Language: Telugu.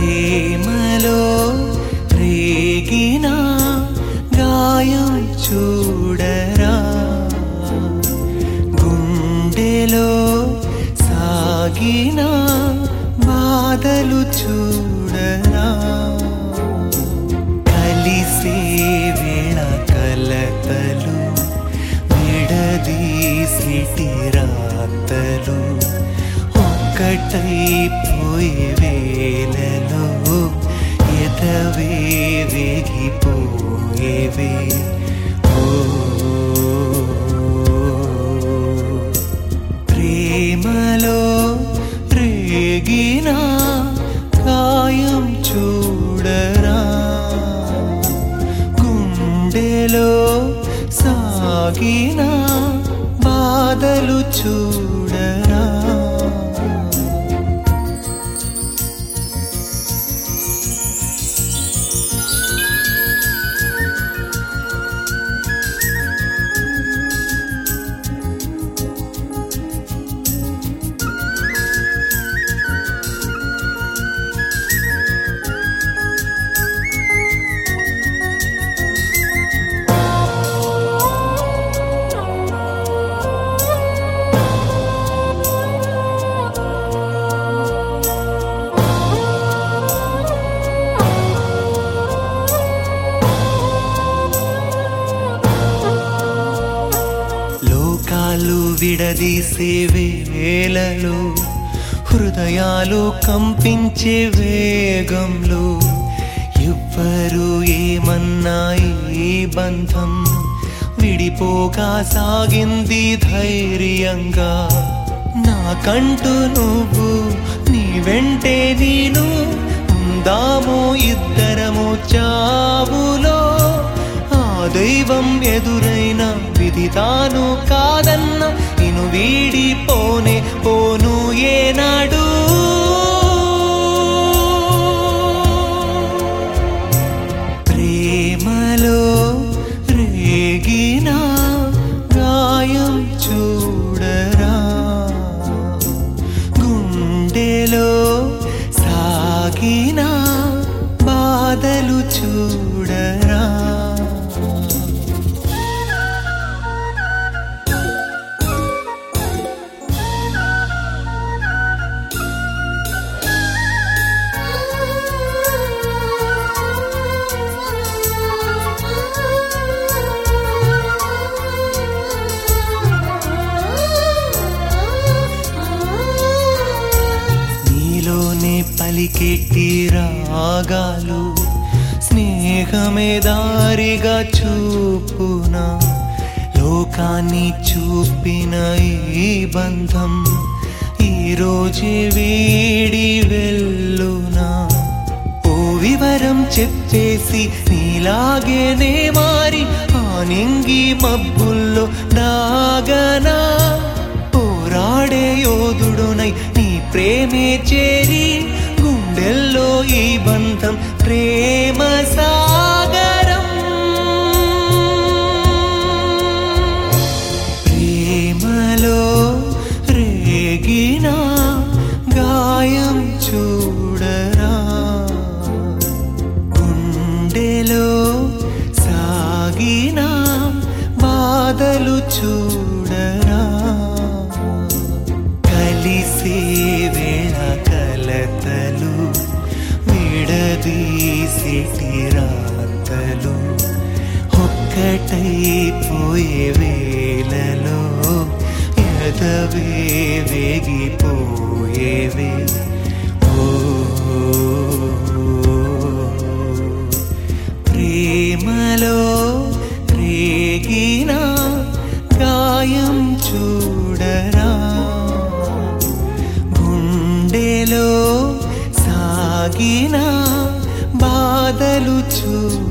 ప్రేమలో రేగిన గాయం చూడరా, గుండెలో సాగిన బాధలు చూడరా, కలిసే వేళ కలతలు విడదీసిటి రాతలు ఒక్కటైపోయే వేళలో ఎదవే వేగిపోయేవే. ప్రేమలో రేగిన గాయం చూడరా, గుండెలో సాగిన బాధలు చూడరా. విడదీసే వేళలో హృదయాలు కంపించే వేగంలో ఎవ్వరు ఏమన్నా ఈ బంధం విడిపోగా సాగింది ధైర్యంగా. నాకంటూ నువ్వు నీ వెంటే నేను ఉందాము ఇద్దరము చావులో. ఆ దైవం ఎదురైన విధి తాను కాదన్న నిన్ను వీడిపోనే పోను ఏనాడు. ప్రేమలో రేగిన గాయం చూడరా, గుండెలో సాగిన బాధలు చూడరా. పలికెట్టి రాగాలు స్నేహమే దారిగా చూపునా, లోకాన్ని చూపిన ఈ బంధం ఈరోజే వీడి వెళ్ళునా. ఓ వివరం చెప్పేసి నీలాగేనే మారి ఆ నింగి మబ్బుల్లో దాగనా. పోరాడే యోధుడునై నీ ప్రేమే చేరి గుండెల్లో ఈ బంధం ప్రేమ సాగరం. ప్రేమలో రేగిన గాయం చూడరా, గుండెలో సాగిన బాధలు చూడరా. కలిసే వేళ కలతలు విడదీసిటి రాతలు ఒక్కటైపోయే వేళలో ఎదవే వేగిపోయేవే. ప్రేమలో రేగిన గాయం చూడరా, గుండెలో సాగిన బాధలు చూడరా.